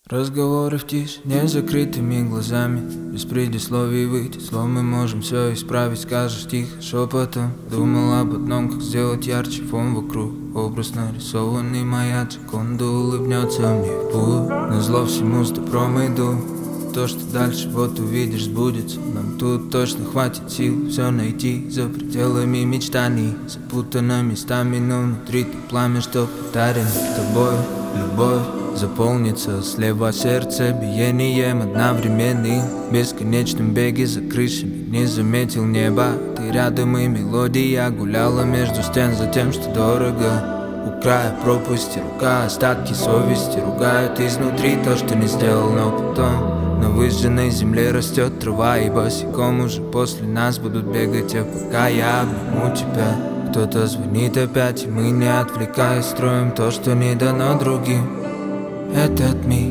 Разговоры в тишине закрытыми глазами, без предисловий выйти слов мы можем все исправить. Скажешь тихо, шепотом. Думал об одном, как сделать ярче фон вокруг. Образ нарисованный маячек, он улыбнется мне в путь. Назло всему с добром иду. То, что дальше вот увидишь, сбудется. Нам тут точно хватит сил все найти за пределами мечтаний. Запутано местами, но внутри то пламя, что подарено тобой. Любовь заполнится слева сердце биением одновременным. В бесконечном беге за крышами не заметил неба. Ты рядом и мелодия гуляла между стен за тем, что дорого. У края пропасти рука, остатки совести ругают изнутри то, что не сделал, но потом на выжженной земле растет трава, и босиком уже после нас будут бегать, а пока я обниму тебя. Кто-то звонит опять, и мы, не отвлекаясь, строим то, что не дано другим. Этот мир,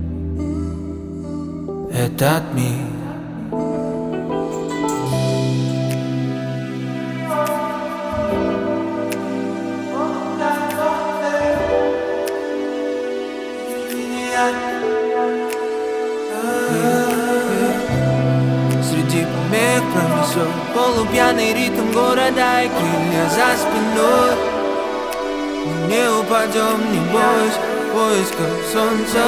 этот мир. Среди помех пронесет полупьяный ритм города и крылья за спиной. Мы не упадем, не бойся, в поисках солнца.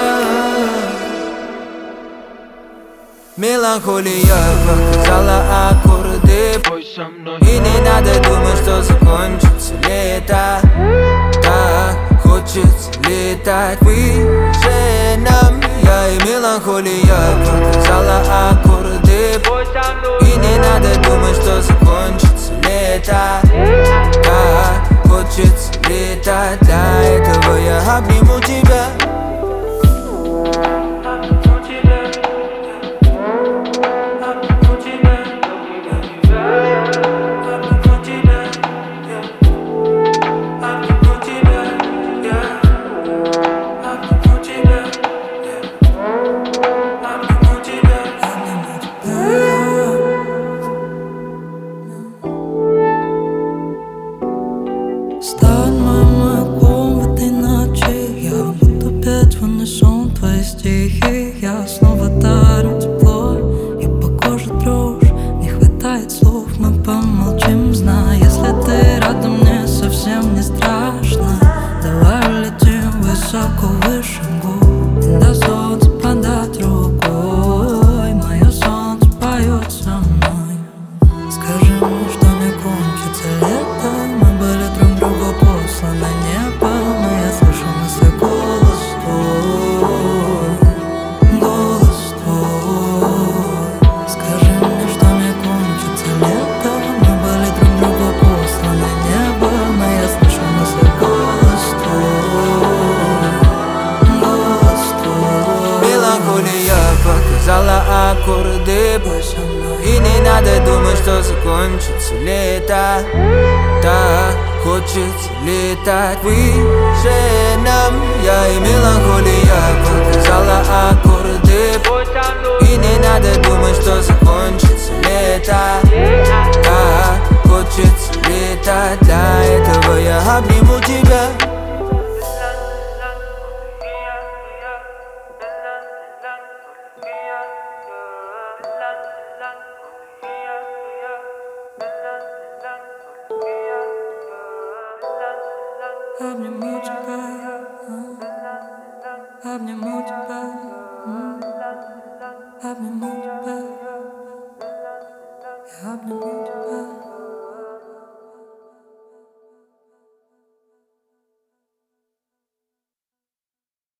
Меланхолия показала аккорды, пой со мной. И не надо думать, что закончится лето. Так хочется летать выше нам. Я и меланхолия показала аккорды, пой со мной. И не надо думать, что закончится лето. Так хочется летать, для этого я обниму тебя. Стань моим огнем в этой ночи. Я буду петь в унисон твои стихи. Я снова дарю тепло и по коже дрожь. Не хватает слов, мы помолчим, зная, если ты рядом, мне совсем не страшно. Давай улетим высоко выше гор, и до солнца подать рукой. Мое солнце поет со мной. Скажи мне, что не кончится лето. Мы были друг другу посланы небо, но я слышу на свой голос твой, голос твой. Скажи мне, что не кончится лето. Мы были друг другу посланы небо, но я слышу на свой голос твой, голос твой. Меланхолия показала аккорды, пой со мной. И не надо думать, что закончится лето. Так хочется летать выше нам. Я и меланхолия показала аккорды, пой со мной. И не надо думать, что закончится лето. Так хочется летать, для этого я обниму тебя. Обниму тебя, обниму тебя, обниму тебя, я обниму тебя.